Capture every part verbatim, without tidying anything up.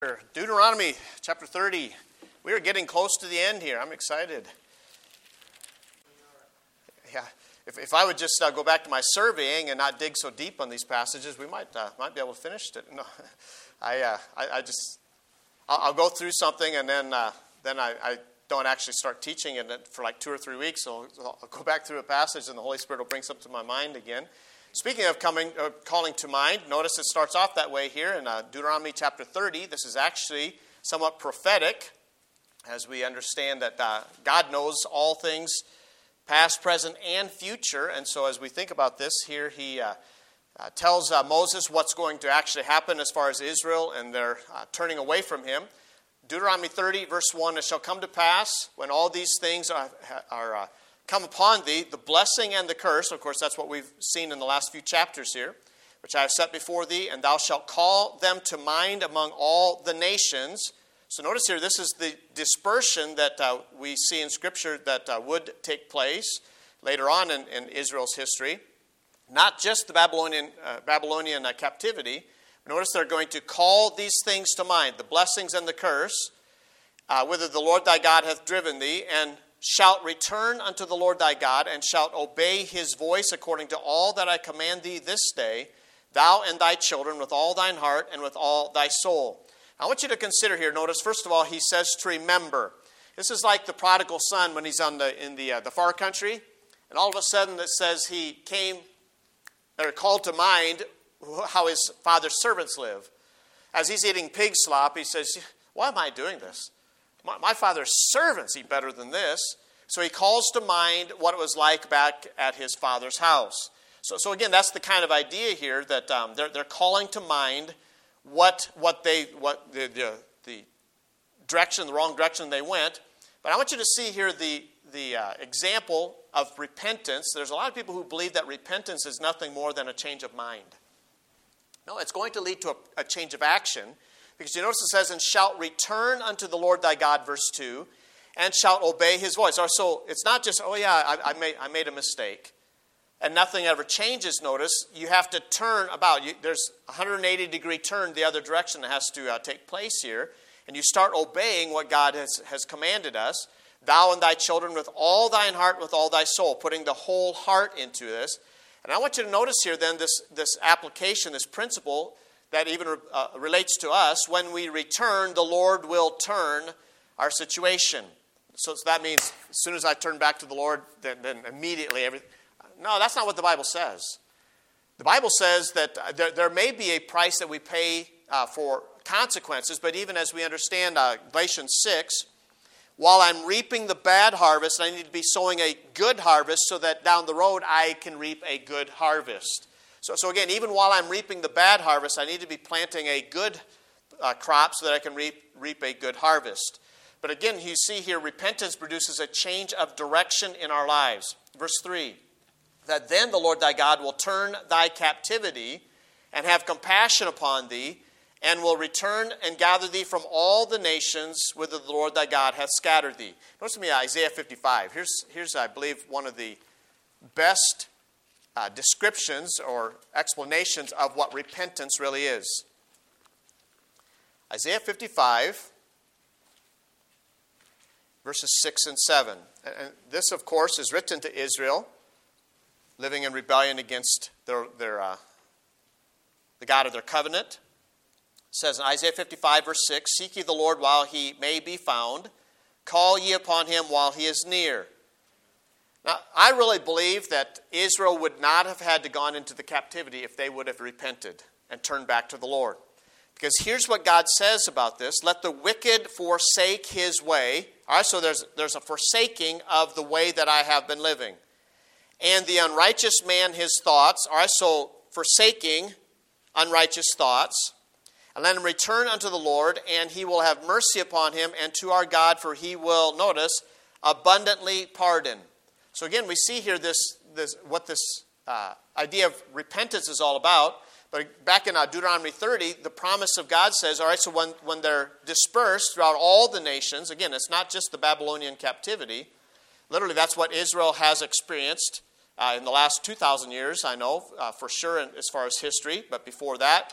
Deuteronomy chapter thirty. We are getting close to the end here. I'm excited. Yeah, if, if I would just uh, go back to my surveying and not dig so deep on these passages, we might uh, might be able to finish it. No, I, uh, I I just I'll, I'll go through something and then uh, then I, I don't actually start teaching it for like two or three weeks. So I'll go back through a passage and the Holy Spirit will bring something to my mind again. Speaking of coming, uh, calling to mind, notice it starts off that way here in uh, Deuteronomy chapter thirty. This is actually somewhat prophetic, as we understand that uh, God knows all things, past, present, and future. And so as we think about this here, he uh, uh, tells uh, Moses what's going to actually happen as far as Israel and their uh, turning away from him. Deuteronomy thirty, verse one, it shall come to pass when all these things are, are uh, come upon thee, the blessing and the curse. Of course, that's what we've seen in the last few chapters here, which I have set before thee, and thou shalt call them to mind among all the nations. So notice here, this is the dispersion that uh, we see in Scripture that uh, would take place later on in, in Israel's history. Not just the Babylonian, uh, Babylonian uh, captivity. Notice they're going to call these things to mind, the blessings and the curse, uh, whither the Lord thy God hath driven thee, and shalt return unto the Lord thy God, and shalt obey his voice according to all that I command thee this day, thou and thy children with all thine heart and with all thy soul. I want you to consider here, notice, first of all, he says to remember. This is like the prodigal son when he's on the in the uh, the far country, and all of a sudden it says he came, or called to mind how his father's servants live. As he's eating pig slop, he says, why am I doing this? My, my father's servants eat better than this. So he calls to mind what it was like back at his father's house. So, so again, that's the kind of idea here that um, they're, they're calling to mind what what they what the, the the direction, the wrong direction they went. But I want you to see here the the uh, example of repentance. There's a lot of people who believe that repentance is nothing more than a change of mind. No, it's going to lead to a, a change of action. Because you notice it says, and shalt return unto the Lord thy God, verse two, and shalt obey his voice. Or so it's not just, oh yeah, I, I, made, I made a mistake. And nothing ever changes, notice. You have to turn about. You, there's a one hundred eighty degree turn the other direction that has to uh, take place here. And you start obeying what God has, has commanded us. Thou and thy children with all thine heart, with all thy soul. Putting the whole heart into this. And I want you to notice here then this, this application, this principle that even uh, relates to us. When we return, the Lord will turn our situation. So, so that means as soon as I turn back to the Lord, then, then immediately everything. No, that's not what the Bible says. The Bible says that there, there may be a price that we pay uh, for consequences, but even as we understand uh, Galatians six, while I'm reaping the bad harvest, I need to be sowing a good harvest so that down the road I can reap a good harvest. So, so again, even while I'm reaping the bad harvest, I need to be planting a good uh, crop so that I can reap, reap a good harvest. But again, you see here, repentance produces a change of direction in our lives. Verse three, that then the Lord thy God will turn thy captivity and have compassion upon thee, and will return and gather thee from all the nations whither the Lord thy God hath scattered thee. Notice with me Isaiah fifty-five. Here's, here's I believe, one of the best Uh, descriptions or explanations of what repentance really is. Isaiah fifty-five, verses six and seven. And this, of course, is written to Israel, living in rebellion against their, their uh, the God of their covenant. It says in Isaiah fifty-five, verse six, seek ye the Lord while he may be found. Call ye upon him while he is near. Now, I really believe that Israel would not have had to gone into the captivity if they would have repented and turned back to the Lord. Because here's what God says about this. Let the wicked forsake his way. All right, so there's, there's a forsaking of the way that I have been living. And the unrighteous man his thoughts. All right, so forsaking unrighteous thoughts. And let him return unto the Lord, and he will have mercy upon him, and to our God, for he will, notice, abundantly pardon. So again, we see here this, this what this uh, idea of repentance is all about. But back in uh, Deuteronomy thirty, the promise of God says, all right, so when, when they're dispersed throughout all the nations, again, it's not just the Babylonian captivity. Literally, that's what Israel has experienced uh, in the last two thousand years, I know, uh, for sure, as far as history. But before that,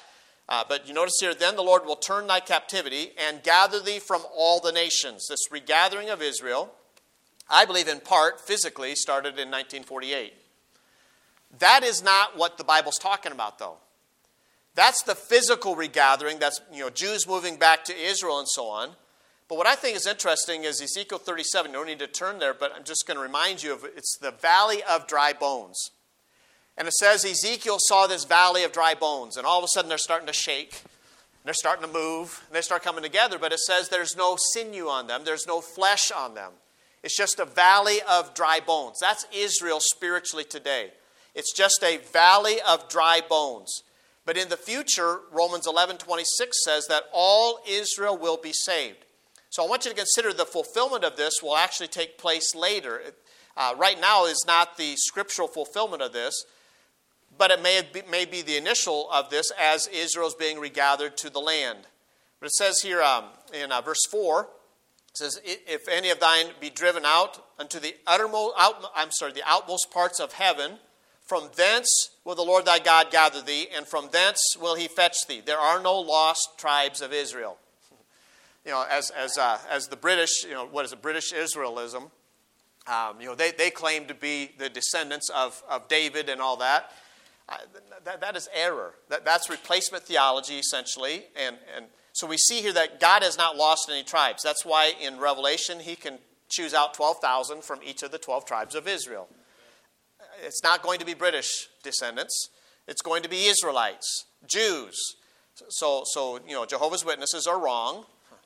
Uh, but you notice here, then the Lord will turn thy captivity and gather thee from all the nations. This regathering of Israel, I believe in part, physically, started in nineteen forty-eight. That is not what the Bible's talking about, though. That's the physical regathering. That's, you know, Jews moving back to Israel and so on. But what I think is interesting is Ezekiel thirty-seven. You don't need to turn there, but I'm just going to remind you of it. It's the valley of dry bones. And it says Ezekiel saw this valley of dry bones, and all of a sudden they're starting to shake. And they're starting to move. And they start coming together, but it says there's no sinew on them. There's no flesh on them. It's just a valley of dry bones. That's Israel spiritually today. It's just a valley of dry bones. But in the future, Romans eleven twenty-six says that all Israel will be saved. So I want you to consider the fulfillment of this will actually take place later. Uh, right now is not the scriptural fulfillment of this, but it may be, may be the initial of this as Israel's being regathered to the land. But it says here um, in uh, verse four, it says, "If any of thine be driven out unto the uttermost, out, I'm sorry, the outmost parts of heaven, from thence will the Lord thy God gather thee, and from thence will he fetch thee. There are no lost tribes of Israel." You know, as as uh, as the British, you know, what is it, British Israelism? Um, you know, they they claim to be the descendants of of David and all that. Uh, that, that is error. That, that's replacement theology, essentially. And, and so we see here that God has not lost any tribes. That's why in Revelation he can choose out twelve thousand from each of the twelve tribes of Israel. It's not going to be British descendants. It's going to be Israelites, Jews. So, so you know, Jehovah's Witnesses are wrong.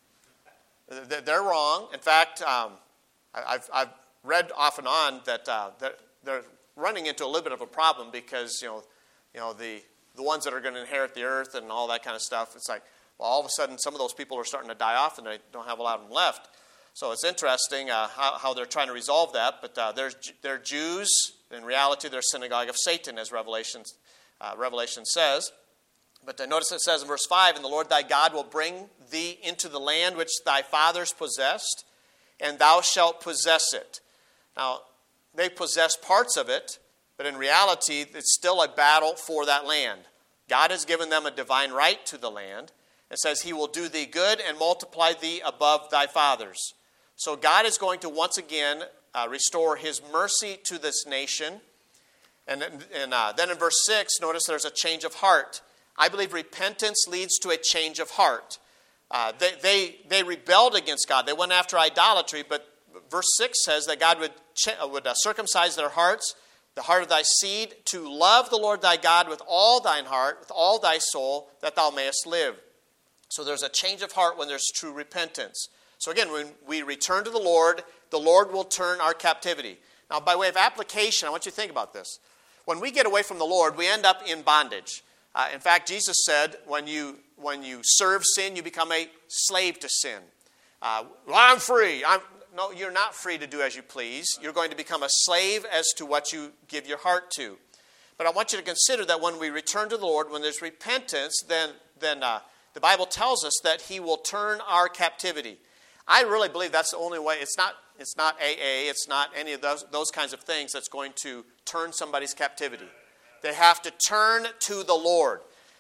They're wrong. In fact, um, I've, I've read off and on that uh, they're, they're running into a little bit of a problem because, you know, you know the, the ones that are going to inherit the earth and all that kind of stuff, it's like, well, all of a sudden some of those people are starting to die off and they don't have a lot of them left. So it's interesting uh, how, how they're trying to resolve that. But uh, they're, they're Jews. In reality, they're a synagogue of Satan, as Revelation, uh, Revelation says. But uh, notice it says in verse five, "And the Lord thy God will bring thee into the land which thy fathers possessed, and thou shalt possess it." Now, they possess parts of it, but in reality, it's still a battle for that land. God has given them a divine right to the land. It says, "He will do thee good and multiply thee above thy fathers." So God is going to once again uh, restore his mercy to this nation. And, and uh, then in verse six, notice there's a change of heart. I believe repentance leads to a change of heart. Uh, they, they, they rebelled against God. They went after idolatry, but verse six says that God would, ch- would uh, circumcise their hearts, the heart of thy seed, to love the Lord thy God with all thine heart, with all thy soul, that thou mayest live. So there's a change of heart when there's true repentance. So again, when we return to the Lord, the Lord will turn our captivity. Now, by way of application, I want you to think about this. When we get away from the Lord, we end up in bondage. Uh, in fact, Jesus said, when you when you serve sin, you become a slave to sin. Uh, well, I'm free. I'm, no, you're not free to do as you please. You're going to become a slave as to what you give your heart to. But I want you to consider that when we return to the Lord, when there's repentance, then, then uh, the Bible tells us that he will turn our captivity. I really believe that's the only way. It's not, it's not A A. It's not any of those, those kinds of things that's going to turn somebody's captivity. They have to turn to the Lord.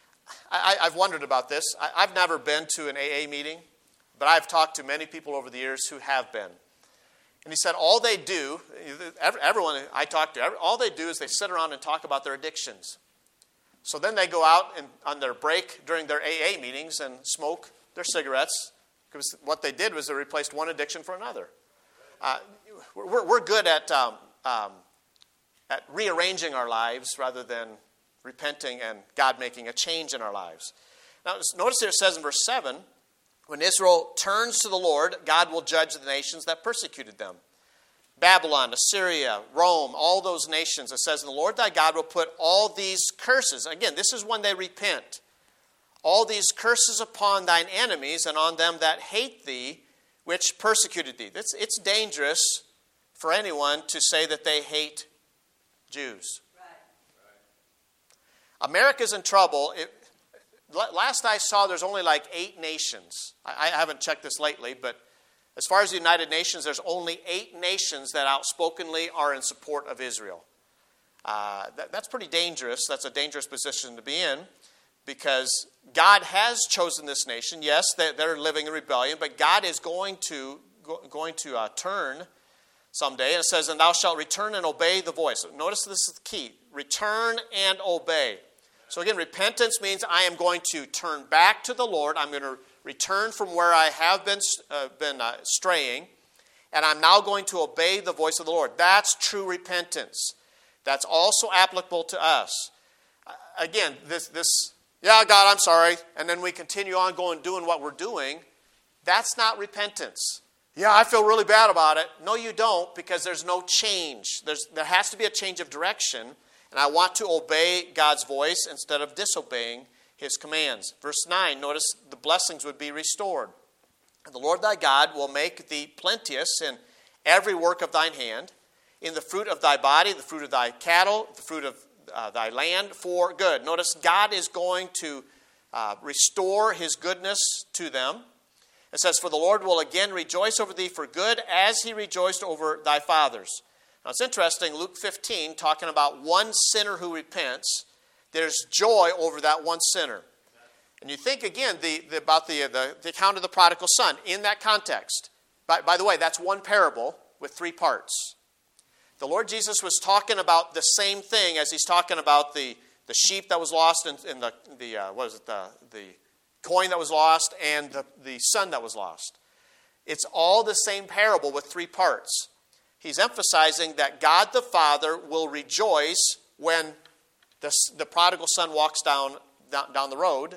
I, I've wondered about this. I, I've never been to an A A meeting, but I've talked to many people over the years who have been. And he said all they do, everyone I talk to, all they do is they sit around and talk about their addictions. So then they go out and on their break during their A A meetings and smoke their cigarettes. Because what they did was they replaced one addiction for another. Uh, we're, we're good at, um, um, at rearranging our lives rather than repenting and God making a change in our lives. Now, notice here it says in verse seven, when Israel turns to the Lord, God will judge the nations that persecuted them. Babylon, Assyria, Rome, all those nations. It says, the Lord thy God will put all these curses. Again, this is when they repent. All these curses upon thine enemies and on them that hate thee, which persecuted thee. It's, it's dangerous for anyone to say that they hate Jews. Right. America's in trouble. It, last I saw, there's only like eight nations. I, I haven't checked this lately, but as far as the United Nations, there's only eight nations that outspokenly are in support of Israel. Uh, that, that's pretty dangerous. That's a dangerous position to be in. because God has chosen this nation. Yes, they're living in rebellion, but God is going to going to uh, turn someday. And it says, and thou shalt return and obey the voice. Notice this is the key. Return and obey. So again, repentance means I am going to turn back to the Lord. I'm going to return from where I have been, uh, been uh, straying. And I'm now going to obey the voice of the Lord. That's true repentance. That's also applicable to us. Uh, again, this, this, yeah, God, I'm sorry. And then we continue on going, doing what we're doing. That's not repentance. Yeah, I feel really bad about it. No, you don't, because there's no change. There's, there has to be a change of direction, and I want to obey God's voice instead of disobeying His commands. Verse nine, notice the blessings would be restored. The Lord thy God will make thee plenteous in every work of thine hand, in the fruit of thy body, the fruit of thy cattle, the fruit of uh, thy land, for good. Notice God is going to uh, restore His goodness to them. It says, for the Lord will again rejoice over thee for good, as He rejoiced over thy fathers. Now it's interesting, Luke fifteen, talking about one sinner who repents, there's joy over that one sinner. And you think again the, the, about the, the, the account of the prodigal son in that context. By, by the way, that's one parable with three parts. The Lord Jesus was talking about the same thing as He's talking about the, the sheep that was lost and, and the, the uh, what is it, the... the coin that was lost, and the, the son that was lost. It's all the same parable with three parts. He's emphasizing that God the Father will rejoice when the, the prodigal son walks down, down, down the road.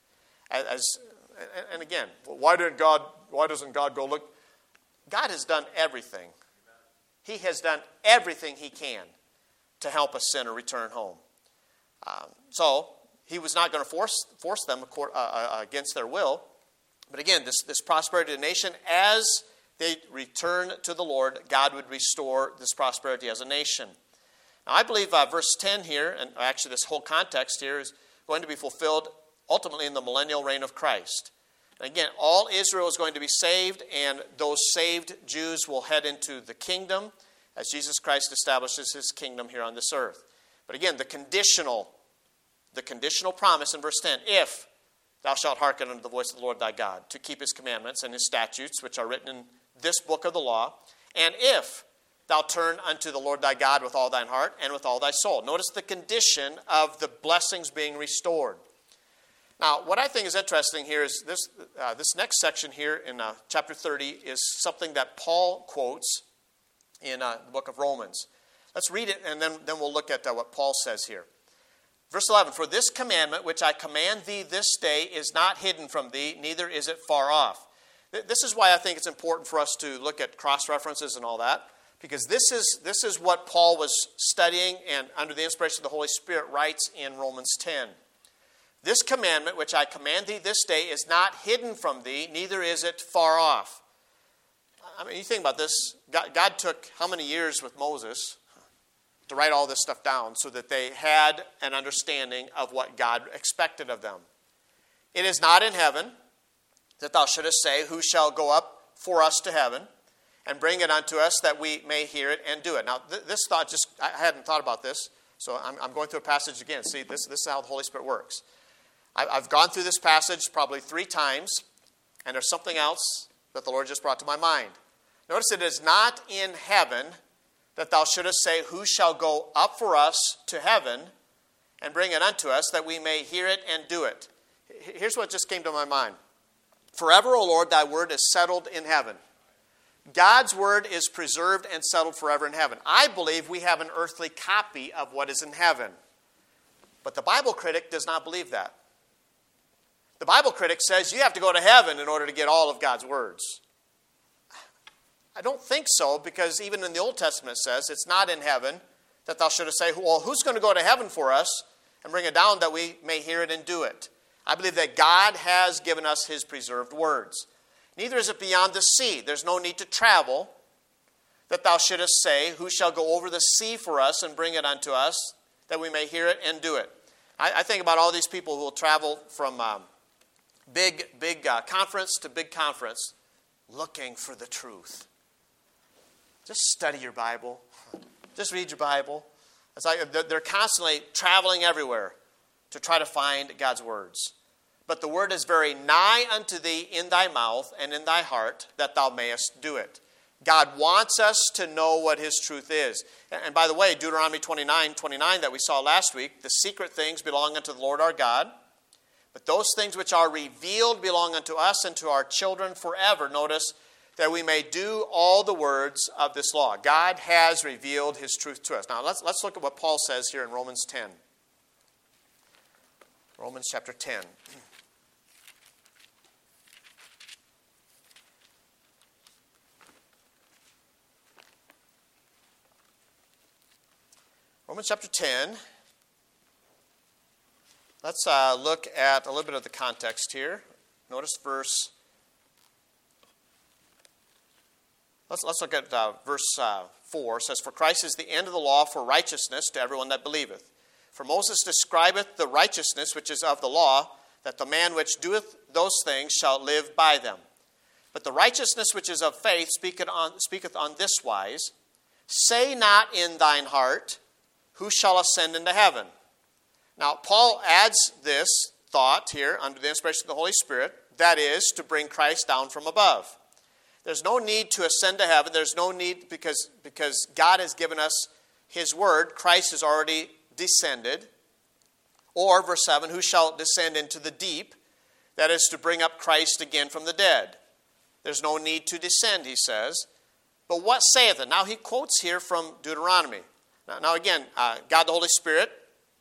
As, and again, why didn't God, why doesn't God go look? God has done everything. He has done everything He can to help a sinner return home. Um, so, He was not going to force force them against their will. But again, this, this prosperity of the nation, as they return to the Lord, God would restore this prosperity as a nation. Now, I believe uh, verse ten here, and actually this whole context here, is going to be fulfilled ultimately in the millennial reign of Christ. And again, all Israel is going to be saved, and those saved Jews will head into the kingdom as Jesus Christ establishes His kingdom here on this earth. But again, the conditional The conditional promise in verse ten, if thou shalt hearken unto the voice of the Lord thy God, to keep His commandments and His statutes, which are written in this book of the law, and if thou turn unto the Lord thy God with all thine heart and with all thy soul. Notice the condition of the blessings being restored. Now, what I think is interesting here is this, uh, this next section here in uh, chapter thirty is something that Paul quotes in uh, the book of Romans. Let's read it, and then, then we'll look at uh, what Paul says here. Verse eleven, for this commandment which I command thee this day is not hidden from thee, neither is it far off. This is why I think it's important for us to look at cross-references and all that, because this is, this is what Paul was studying and under the inspiration of the Holy Spirit writes in Romans ten. This commandment which I command thee this day is not hidden from thee, neither is it far off. I mean, you think about this. God, God took how many years with Moses to write all this stuff down so that they had an understanding of what God expected of them. It is not in heaven that thou shouldest say, who shall go up for us to heaven and bring it unto us that we may hear it and do it. Now, th- this thought just, I hadn't thought about this, so I'm, I'm going through a passage again. See, this, this is how the Holy Spirit works. I, I've gone through this passage probably three times, and there's something else that the Lord just brought to my mind. Notice it is not in heaven that thou shouldest say, who shall go up for us to heaven and bring it unto us, that we may hear it and do it. Here's what just came to my mind. Forever, O Lord, thy word is settled in heaven. God's word is preserved and settled forever in heaven. I believe we have an earthly copy of what is in heaven. But the Bible critic does not believe that. The Bible critic says you have to go to heaven in order to get all of God's words. I don't think so, because even in the Old Testament it says, it's not in heaven that thou shouldest say, well, who's going to go to heaven for us and bring it down that we may hear it and do it? I believe that God has given us His preserved words. Neither is it beyond the sea. There's no need to travel, that thou shouldest say, who shall go over the sea for us and bring it unto us, that we may hear it and do it? I, I think about all these people who will travel from um, big, big uh, conference to big conference looking for the truth. Just study your Bible. Just read your Bible. It's like they're constantly traveling everywhere. to try to find God's words. But the word is very nigh unto thee in thy mouth and in thy heart, that thou mayest do it. God wants us to know what his truth is. And by the way, Deuteronomy twenty-nine twenty-nine that we saw last week, the secret things belong unto the Lord our God. But those things which are revealed belong unto us and to our children forever. Notice that we may do all the words of this law. God has revealed his truth to us. Now let's, let's look at what Paul says here in Romans ten. Romans chapter ten. Romans chapter ten. Let's uh, look at a little bit of the context here. Notice verse. Let's, let's look at uh, verse uh, four. It says, For Christ is the end of the law for righteousness to everyone that believeth. For Moses describeth the righteousness which is of the law, that the man which doeth those things shall live by them. But the righteousness which is of faith speaketh on, speaketh on this wise, Say not in thine heart, Who shall ascend into heaven? Now, Paul adds this thought here under the inspiration of the Holy Spirit, that is, to bring Christ down from above. There's no need to ascend to heaven. There's no need because, because God has given us his word. Christ has already descended. Or, verse seven, who shall descend into the deep? That is, to bring up Christ again from the dead. There's no need to descend, he says. But what saith it? Now, he quotes here from Deuteronomy. Now, now again, uh, God the Holy Spirit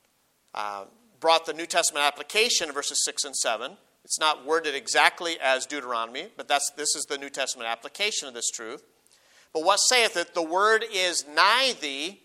uh, brought the New Testament application of verses six and seven. It's not worded exactly as Deuteronomy, but that's this is the New Testament application of this truth. But what saith it? The word is nigh thee,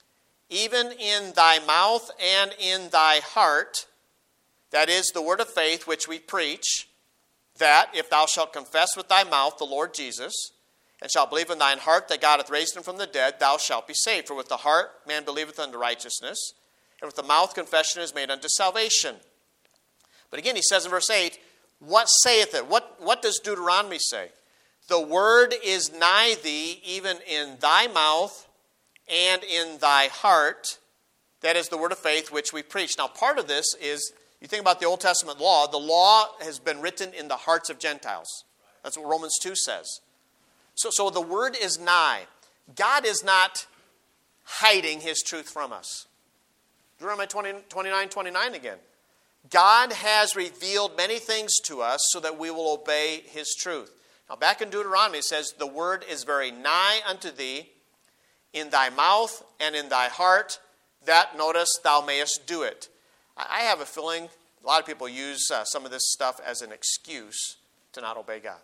even in thy mouth and in thy heart. That is the word of faith which we preach, that if thou shalt confess with thy mouth the Lord Jesus, and shalt believe in thine heart that God hath raised him from the dead, thou shalt be saved. For with the heart man believeth unto righteousness, and with the mouth confession is made unto salvation. But again, he says in verse eight, what saith it? What, what does Deuteronomy say? The word is nigh thee, even in thy mouth and in thy heart. That is the word of faith which we preach. Now, part of this is, you think about the Old Testament law, the law has been written in the hearts of Gentiles. That's what Romans two says. So, so the word is nigh. God is not hiding his truth from us. Deuteronomy twenty-nine twenty-nine again. God has revealed many things to us so that we will obey his truth. Now back in Deuteronomy it says, the word is very nigh unto thee, in thy mouth and in thy heart, that, notice, thou mayest do it. I have a feeling a lot of people use uh, some of this stuff as an excuse to not obey God.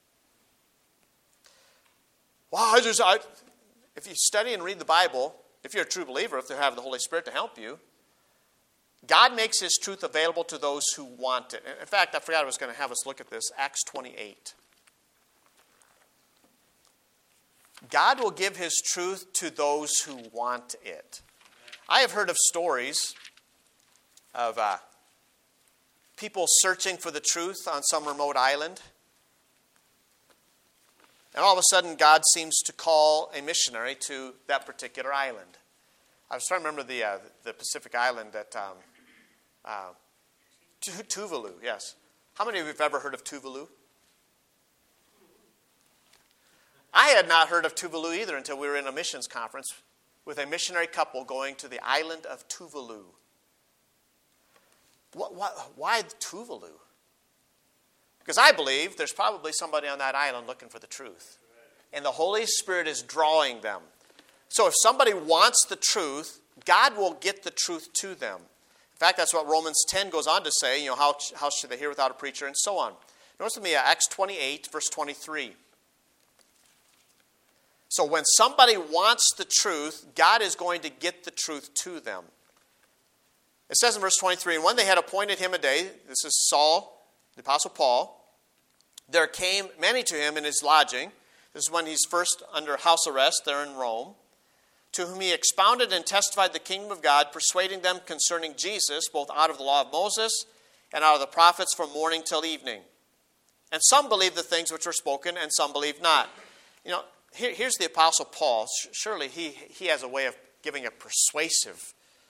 Well, I just, I, if you study and read the Bible, if you're a true believer, if you have the Holy Spirit to help you, God makes his truth available to those who want it. In fact, I forgot I was going to have us look at this. Acts twenty-eight. God will give his truth to those who want it. I have heard of stories of uh, people searching for the truth on some remote island. And all of a sudden, God seems to call a missionary to that particular island. I was trying to remember the uh, the Pacific island at um, uh, Tuvalu, yes. How many of you have ever heard of Tuvalu? I had not heard of Tuvalu either until we were in a missions conference with a missionary couple going to the island of Tuvalu. What, what, why Tuvalu? Because I believe there's probably somebody on that island looking for the truth. And the Holy Spirit is drawing them. So if somebody wants the truth, God will get the truth to them. In fact, that's what Romans ten goes on to say. You know, how, how should they hear without a preacher, and so on. Notice with me uh, Acts twenty-eight, verse twenty-three. So when somebody wants the truth, God is going to get the truth to them. It says in verse twenty-three, and when they had appointed him a day, this is Saul, the Apostle Paul, there came many to him in his lodging. This is when he's first under house arrest there in Rome, to whom he expounded and testified the kingdom of God, persuading them concerning Jesus, both out of the law of Moses and out of the prophets from morning till evening. And some believed the things which were spoken, and some believed not. You know, here, here's the Apostle Paul. Surely he, he has a way of giving a persuasive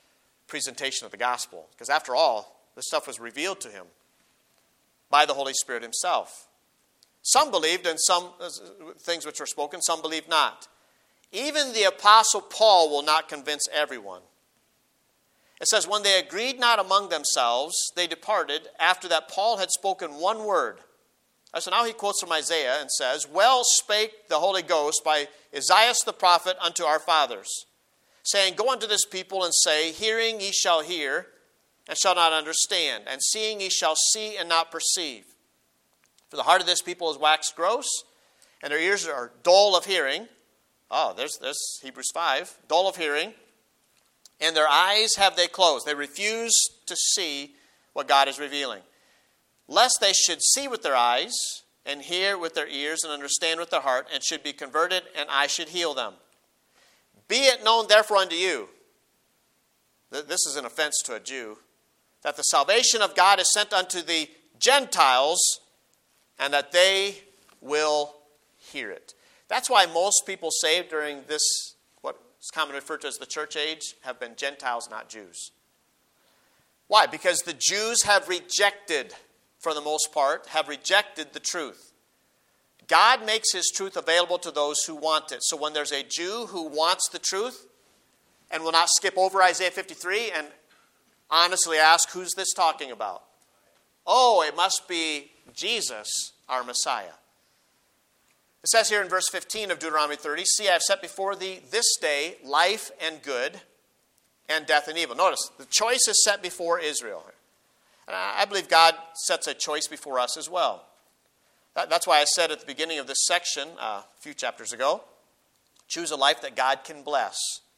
presentation of the gospel. Because after all, this stuff was revealed to him by the Holy Spirit himself. Some believed in some things which were spoken, some believed not. Even the Apostle Paul will not convince everyone. It says, when they agreed not among themselves, they departed after that Paul had spoken one word. So now he quotes from Isaiah and says, well spake the Holy Ghost by Isaiah the prophet unto our fathers, saying, go unto this people and say, hearing ye shall hear, and shall not understand, and seeing ye shall see and not perceive. For the heart of this people is waxed gross, and their ears are dull of hearing. Oh, there's, there's Hebrews five. Dull of hearing. And their eyes have they closed. They refuse to see what God is revealing. Lest they should see with their eyes, and hear with their ears, and understand with their heart, and should be converted, and I should heal them. Be it known therefore unto you, this is an offense to a Jew, that the salvation of God is sent unto the Gentiles, and that they will hear it. That's why most people saved during this, what is commonly referred to as the church age, have been Gentiles, not Jews. Why? Because the Jews have rejected, for the most part, have rejected the truth. God makes his truth available to those who want it. So when there's a Jew who wants the truth and will not skip over Isaiah fifty-three and honestly ask, who's this talking about? Oh, it must be Jesus, our Messiah. It says here in verse fifteen of Deuteronomy thirty, see, I have set before thee this day life and good, and death and evil. Notice, the choice is set before Israel. And I believe God sets a choice before us as well. That, that's why I said at the beginning of this section, uh, a few chapters ago, choose a life that God can bless.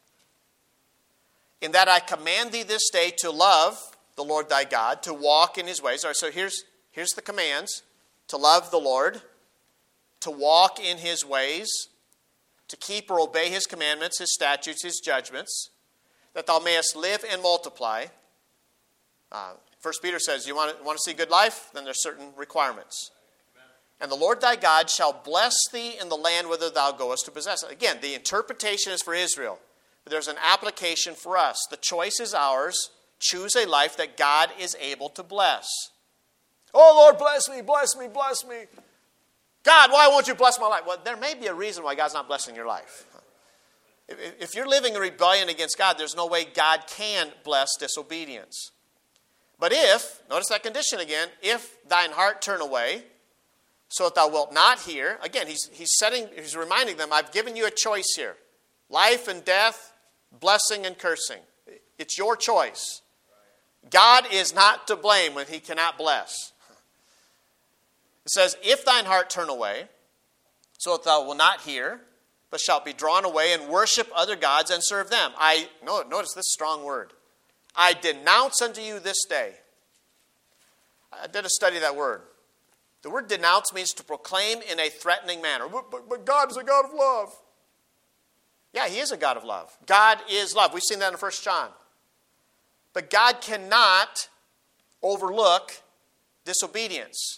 In that I command thee this day to love the Lord thy God, to walk in his ways. All right, so here's, here's the commands. To love the Lord, to walk in his ways, to keep or obey his commandments, his statutes, his judgments, that thou mayest live and multiply. Uh, First Peter says, you want to, want to see good life? Then there's certain requirements. Amen. And the Lord thy God shall bless thee in the land whither thou goest to possess it. Again, the interpretation is for Israel. But there's an application for us. The choice is ours. Choose a life that God is able to bless. Oh, Lord, bless me, bless me, bless me. God, why won't you bless my life? Well, there may be a reason why God's not blessing your life. If, if you're living in rebellion against God, there's no way God can bless disobedience. But if, notice that condition again, if thine heart turn away, so that thou wilt not hear, again, he's, he's setting, he's reminding them, I've given you a choice here. Life and death, blessing and cursing. It's your choice. God is not to blame when he cannot bless. It says, if thine heart turn away, so that thou wilt not hear, but shalt be drawn away and worship other gods and serve them. I, notice this strong word. I denounce unto you this day. I did a study of that word. The word denounce means to proclaim in a threatening manner. But, but, but God is a God of love. Yeah, he is a God of love. God is love. We've seen that in First John. But God cannot overlook disobedience.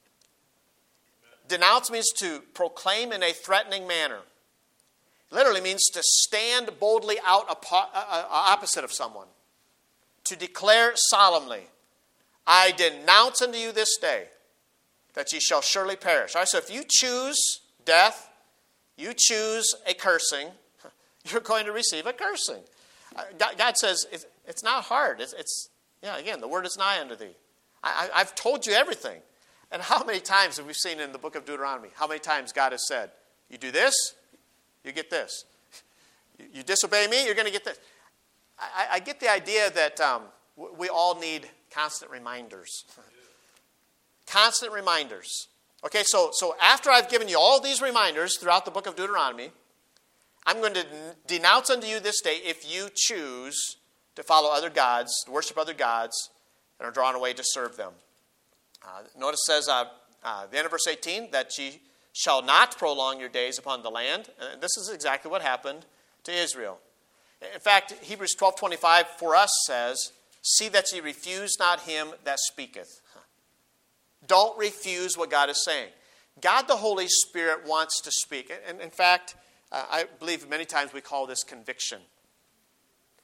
Denounce means to proclaim in a threatening manner. It literally means to stand boldly out opposite of someone. To declare solemnly, I denounce unto you this day that ye shall surely perish. All right, so if you choose death, you choose a cursing, you're going to receive a cursing. God says it's not hard. It's, it's yeah, again, the word is nigh unto thee. I, I've told you everything. And how many times have we seen in the book of Deuteronomy? How many times God has said, you do this, you get this. You, you disobey me, you're going to get this. I, I get the idea that um, we all need constant reminders. Constant reminders. Okay, so, so after I've given you all these reminders throughout the book of Deuteronomy, I'm going to denounce unto you this day if you choose to follow other gods, to worship other gods, and are drawn away to serve them. Uh, notice it says, uh, uh, the end of verse eighteen, that ye shall not prolong your days upon the land. And this is exactly what happened to Israel. In fact, Hebrews twelve twenty-five for us says, see that ye refuse not him that speaketh. Don't refuse what God is saying. God the Holy Spirit wants to speak. And in fact, uh, I believe many times we call this conviction.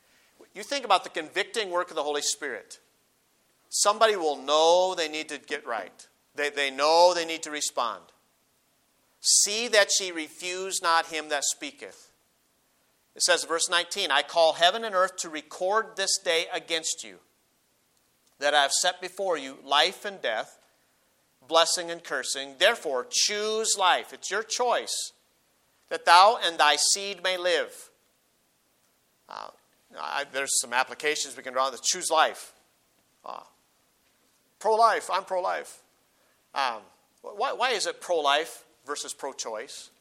you think about the convicting work of the Holy Spirit. Somebody will know they need to get right. They, they know they need to respond. See that ye refuse not him that speaketh. It says, verse nineteen, I call heaven and earth to record this day against you, that I have set before you life and death, blessing and cursing. Therefore, choose life. It's your choice, that thou and thy seed may live. Uh, I, there's some applications we can draw that choose life. Uh, pro-life. I'm pro-life. Um, why, why is it pro-life versus pro-choice?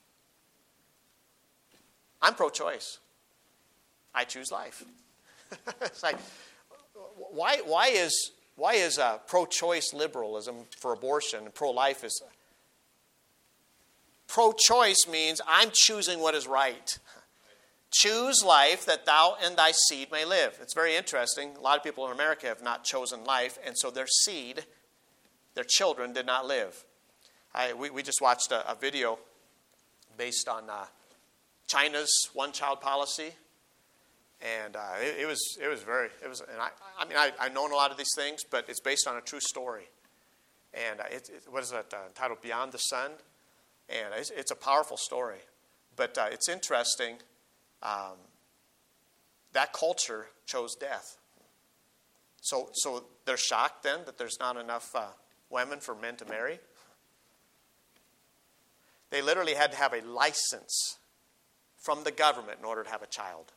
I'm pro-choice. I choose life. It's like, why, why is why is uh, pro-choice liberalism for abortion and pro-life is pro-choice means I'm choosing what is right. Choose life that thou and thy seed may live. It's very interesting. A lot of people in America have not chosen life, and so their seed, their children, did not live. I, we, we just watched a, a video based on uh, China's one-child policy, and uh, it, it was it was very it was. And I, I mean, I, I've known a lot of these things, but it's based on a true story. And uh, it, it, what is that uh, entitled? Beyond the Sun, and it's, it's a powerful story. But uh, it's interesting. Um, that culture chose death. So, so they're shocked then that there's not enough uh, women for men to marry. They literally had to have a license from the government in order to have a child.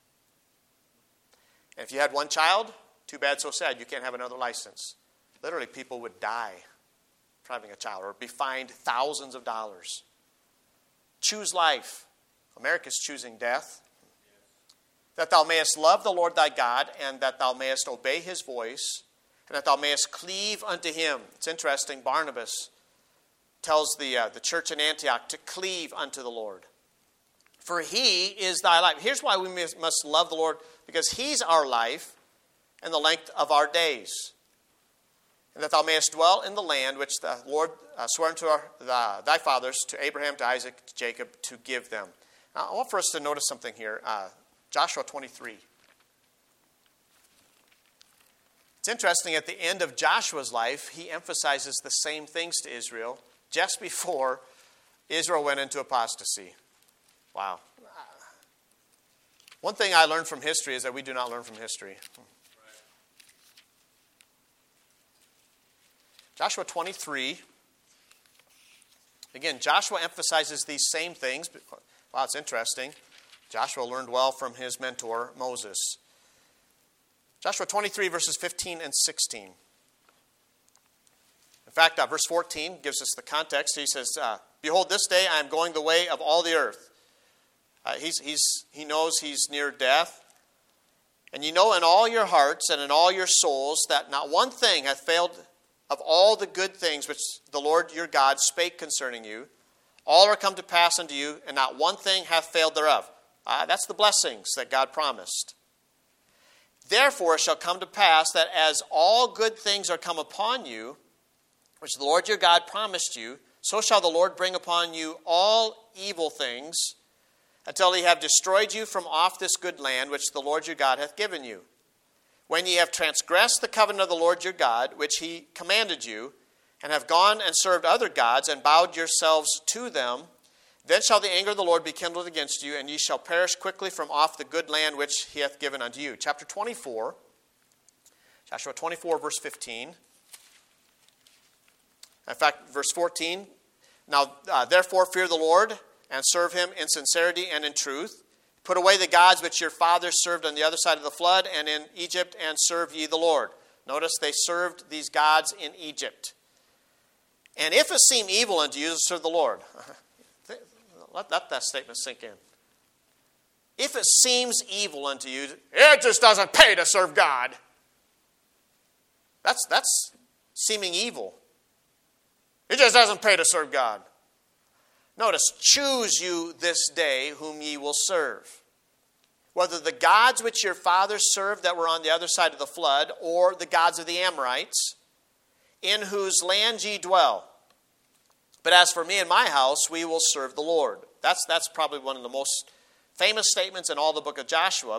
And if you had one child, too bad, so sad, you can't have another license. Literally, people would die for having a child or be fined thousands of dollars. Choose life. America's choosing death. That thou mayest love the Lord thy God, and that thou mayest obey his voice, and that thou mayest cleave unto him. It's interesting, Barnabas tells the, uh, the church in Antioch to cleave unto the Lord. For he is thy life. Here's why we must love the Lord, because he's our life and the length of our days. And that thou mayest dwell in the land which the Lord uh, swore unto our, the, thy fathers, to Abraham, to Isaac, to Jacob, to give them. Now, I want for us to notice something here. Uh, Joshua twenty-three. It's interesting, at the end of Joshua's life, he emphasizes the same things to Israel just before Israel went into apostasy. Wow. One thing I learned from history is that we do not learn from history. Joshua twenty-three. Again, Joshua emphasizes these same things. Wow, it's interesting. Joshua learned well from his mentor, Moses. Joshua twenty-three, verses fifteen and sixteen. In fact, uh, verse fourteen gives us the context. He says, uh, Behold, this day I am going the way of all the earth. Uh, he's, he's, he knows he's near death. And you know in all your hearts and in all your souls that not one thing hath failed of all the good things which the Lord your God spake concerning you. All are come to pass unto you, and not one thing hath failed thereof. Uh, that's the blessings that God promised. Therefore it shall come to pass that as all good things are come upon you, which the Lord your God promised you, so shall the Lord bring upon you all evil things, until he have destroyed you from off this good land which the Lord your God hath given you. When ye have transgressed the covenant of the Lord your God, which he commanded you, and have gone and served other gods, and bowed yourselves to them, then shall the anger of the Lord be kindled against you, and ye shall perish quickly from off the good land which he hath given unto you. Chapter twenty-four, Joshua twenty-four, verse fifteen. In fact, verse fourteen. Now, uh, therefore, fear the Lord, and serve him in sincerity and in truth. Put away the gods which your fathers served on the other side of the flood, and in Egypt, and serve ye the Lord. Notice they served these gods in Egypt. And if it seem evil unto you to serve the Lord. Let, let that statement sink in. If it seems evil unto you, it just doesn't pay to serve God. That's, that's seeming evil. It just doesn't pay to serve God. Notice, choose you this day whom ye will serve. Whether the gods which your fathers served that were on the other side of the flood, or the gods of the Amorites, in whose land ye dwell. But as for me and my house, we will serve the Lord. That's, that's probably one of the most famous statements in all the book of Joshua. But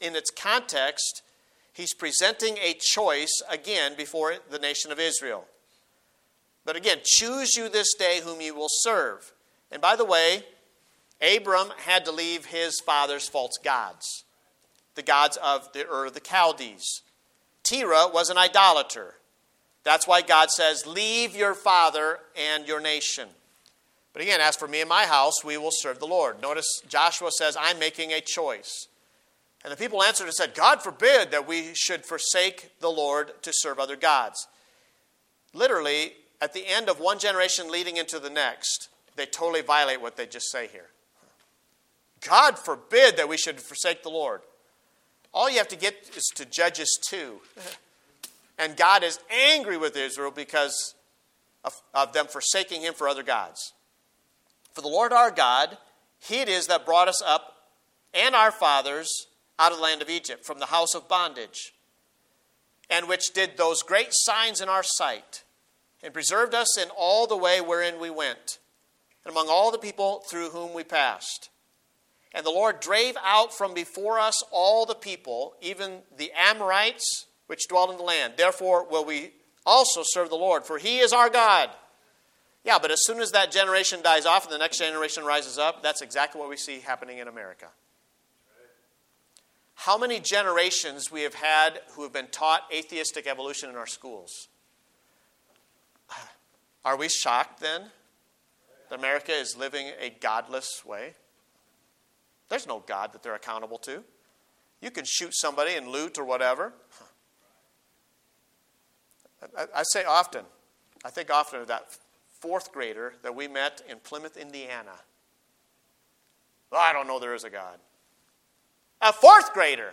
in its context, he's presenting a choice again before the nation of Israel. But again, choose you this day whom you will serve. And by the way, Abram had to leave his father's false gods, the gods of the Ur of the Chaldees. Terah was an idolater. That's why God says, leave your father and your nation. But again, as for me and my house, we will serve the Lord. Notice Joshua says, I'm making a choice. And the people answered and said, God forbid that we should forsake the Lord to serve other gods. Literally, at the end of one generation leading into the next, they totally violate what they just say here. God forbid that we should forsake the Lord. All you have to get is to Judges two. And God is angry with Israel because of, of them forsaking him for other gods. For the Lord our God, he it is that brought us up and our fathers out of the land of Egypt, from the house of bondage, and which did those great signs in our sight, and preserved us in all the way wherein we went, and among all the people through whom we passed. And the Lord drave out from before us all the people, even the Amorites, which dwelt in the land. Therefore will we also serve the Lord, for he is our God. Yeah, but as soon as that generation dies off and the next generation rises up, that's exactly what we see happening in America. How many generations we have had who have been taught atheistic evolution in our schools? Are we shocked then that America is living a godless way? There's no God that they're accountable to. You can shoot somebody and loot or whatever. I, I say often, I think often of that fourth grader that we met in Plymouth, Indiana. Well, I don't know there is a God. A fourth grader.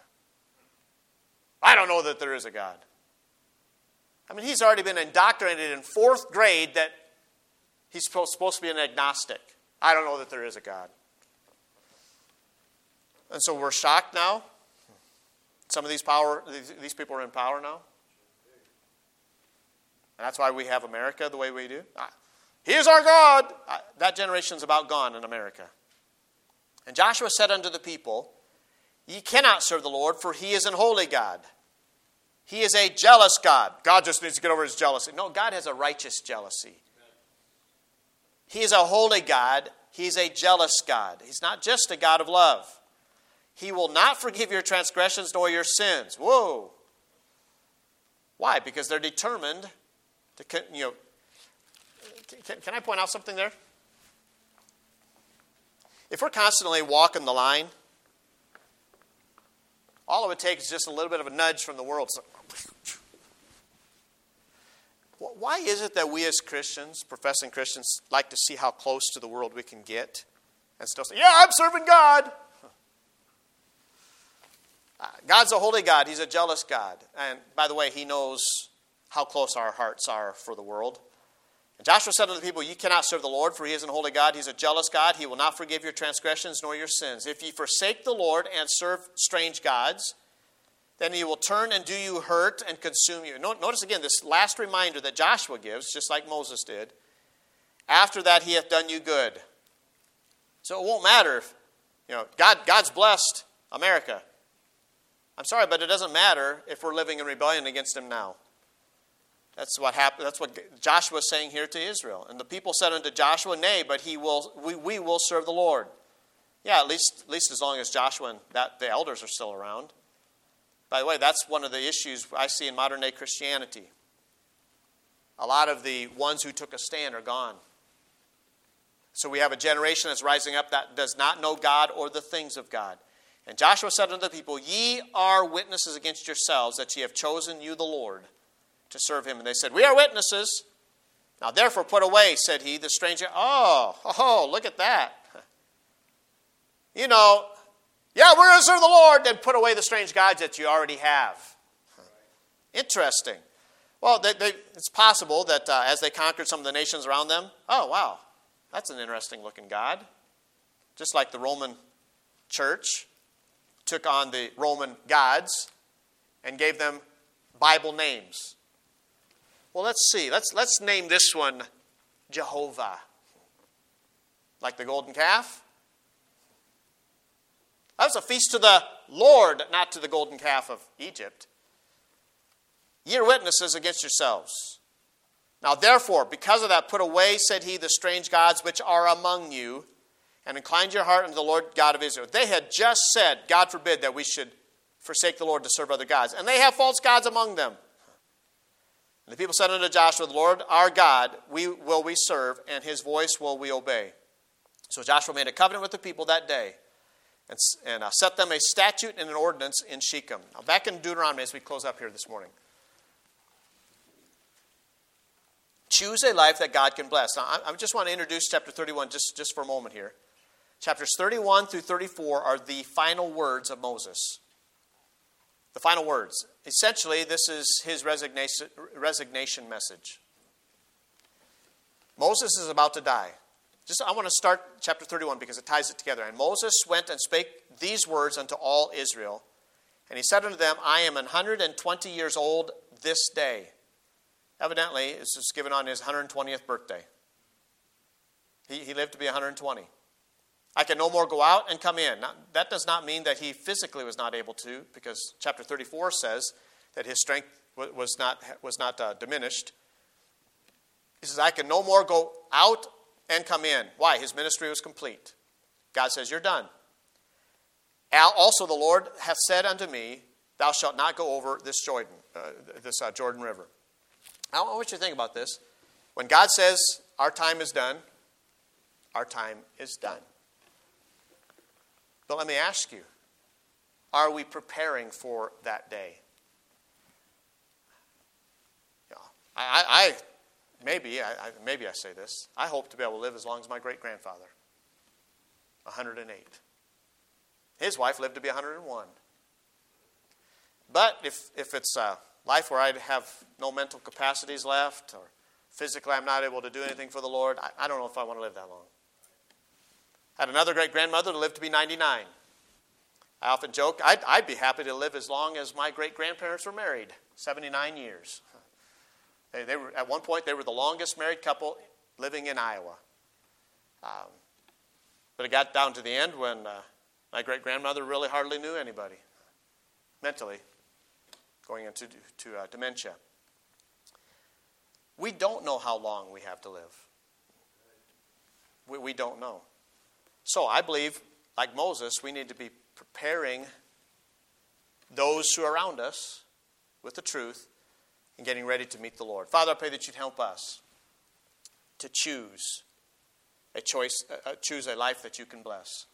I don't know that there is a God. I mean, he's already been indoctrinated in fourth grade that he's supposed to be an agnostic. I don't know that there is a God. And so we're shocked now. Some of these power, these people are in power now. And that's why we have America the way we do. He is our God. That generation's about gone in America. And Joshua said unto the people, ye cannot serve the Lord, for he is an holy God. He is a jealous God. God just needs to get over his jealousy. No, God has a righteous jealousy. He is a holy God. He's a jealous God. He's not just a God of love. He will not forgive your transgressions nor your sins. Whoa. Why? Because they're determined to, you know, can, can I point out something there? If we're constantly walking the line, all it would take is just a little bit of a nudge from the world. So, why is it that we as Christians, professing Christians, like to see how close to the world we can get and still say, yeah, I'm serving God? Uh, God's a holy God. He's a jealous God. And by the way, he knows how close our hearts are for the world. And Joshua said to the people, ye cannot serve the Lord, for he is an holy God. He's a jealous God. He will not forgive your transgressions nor your sins. If ye forsake the Lord and serve strange gods, then he will turn and do you hurt and consume you. Notice again this last reminder that Joshua gives, just like Moses did. After that he hath done you good. So it won't matter if, you know, God, God's blessed America. I'm sorry, but it doesn't matter if we're living in rebellion against him now. That's what happened. That's what Joshua is saying here to Israel. And the people said unto Joshua, nay, but he will we, we will serve the Lord. Yeah, at least at least as long as Joshua and that the elders are still around. By the way, that's one of the issues I see in modern day Christianity. A lot of the ones who took a stand are gone. So we have a generation that's rising up that does not know God or the things of God. And Joshua said unto the people, ye are witnesses against yourselves that ye have chosen you the Lord to serve him. And they said, we are witnesses. Now therefore put away, said he, the stranger. Oh, oh, look at that. You know, yeah, we're going to serve the Lord. Then put away the strange gods that you already have. Interesting. Well, they, they, it's possible that uh, as they conquered some of the nations around them, oh, wow, that's an interesting looking God. Just like the Roman church took on the Roman gods and gave them Bible names. Well, let's see. Let's, let's name this one Jehovah. Like the golden calf? That was a feast to the Lord, not to the golden calf of Egypt. Ye are witnesses against yourselves. Now therefore, because of that, put away, said he, the strange gods which are among you, and incline your heart unto the Lord God of Israel. They had just said, God forbid that we should forsake the Lord to serve other gods. And they have false gods among them. And the people said unto Joshua, the Lord our God we will we serve, and his voice will we obey. So Joshua made a covenant with the people that day, and, and uh, set them a statute and an ordinance in Shechem. Now back in Deuteronomy as we close up here this morning. Choose a life that God can bless. Now, I, I just want to introduce chapter thirty-one just, just for a moment here. Chapters thirty-one through thirty-four are the final words of Moses. The final words. Essentially, this is his resignation, resignation message. Moses is about to die. Just I want to start chapter thirty-one because it ties it together. And Moses went and spake these words unto all Israel. And he said unto them, I am an hundred and twenty years old this day. Evidently, this was given on his one hundred twentieth birthday. He, he lived to be one hundred twenty. I can no more go out and come in. Now, that does not mean that he physically was not able to, because chapter thirty-four says that his strength was not, was not uh, diminished. He says, I can no more go out and come in. Why? His ministry was complete. God says, you're done. Also the Lord hath said unto me, thou shalt not go over this Jordan, uh, this uh, Jordan River. I want you to think about this. When God says, our time is done, our time is done. But let me ask you, are we preparing for that day? Yeah, I, I maybe, I, I, maybe I say this. I hope to be able to live as long as my great-grandfather, one hundred eight. His wife lived to be one hundred one. But if, if it's a life where I have no mental capacities left, or physically I'm not able to do anything for the Lord, I, I don't know if I want to live that long. I had another great-grandmother that lived to be ninety-nine. I often joke, I'd, I'd be happy to live as long as my great-grandparents were married, seventy-nine years. They, they were, at one point, they were the longest married couple living in Iowa. Um, but it got down to the end when uh, my great-grandmother really hardly knew anybody, mentally, going into to, uh, dementia. We don't know how long we have to live. We, we don't know. So I believe, like Moses, we need to be preparing those who are around us with the truth and getting ready to meet the Lord. Father, I pray that you'd help us to choose a choice, uh, choose a life that you can bless.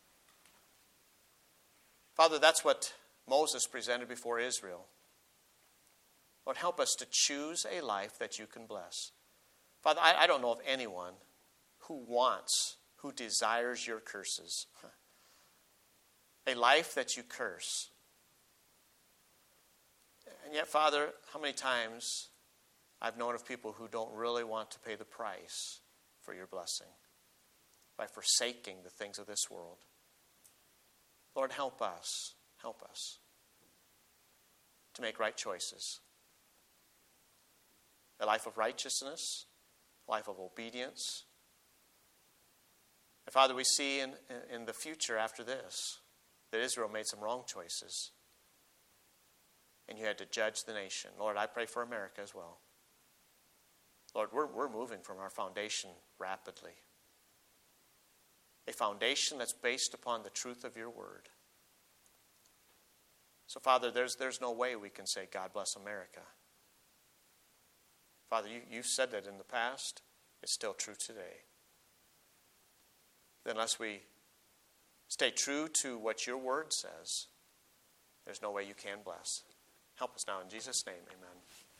Father, that's what Moses presented before Israel. Lord, help us to choose a life that you can bless. Father, I, I don't know of anyone who wants, who desires your curses. A life that you curse. And yet, Father, how many times I've known of people who don't really want to pay the price for your blessing by forsaking the things of this world. Lord, help us, help us to make right choices. A life of righteousness, a life of obedience. And Father, we see in, in the future after this that Israel made some wrong choices. And you had to judge the nation. Lord, I pray for America as well. Lord, we're, we're moving from our foundation rapidly. A foundation that's based upon the truth of your word. So, Father, there's, there's no way we can say, God bless America. Father, you, you've said that in the past. It's still true today. Unless we stay true to what your word says, there's no way you can bless. Help us now in Jesus' name, amen.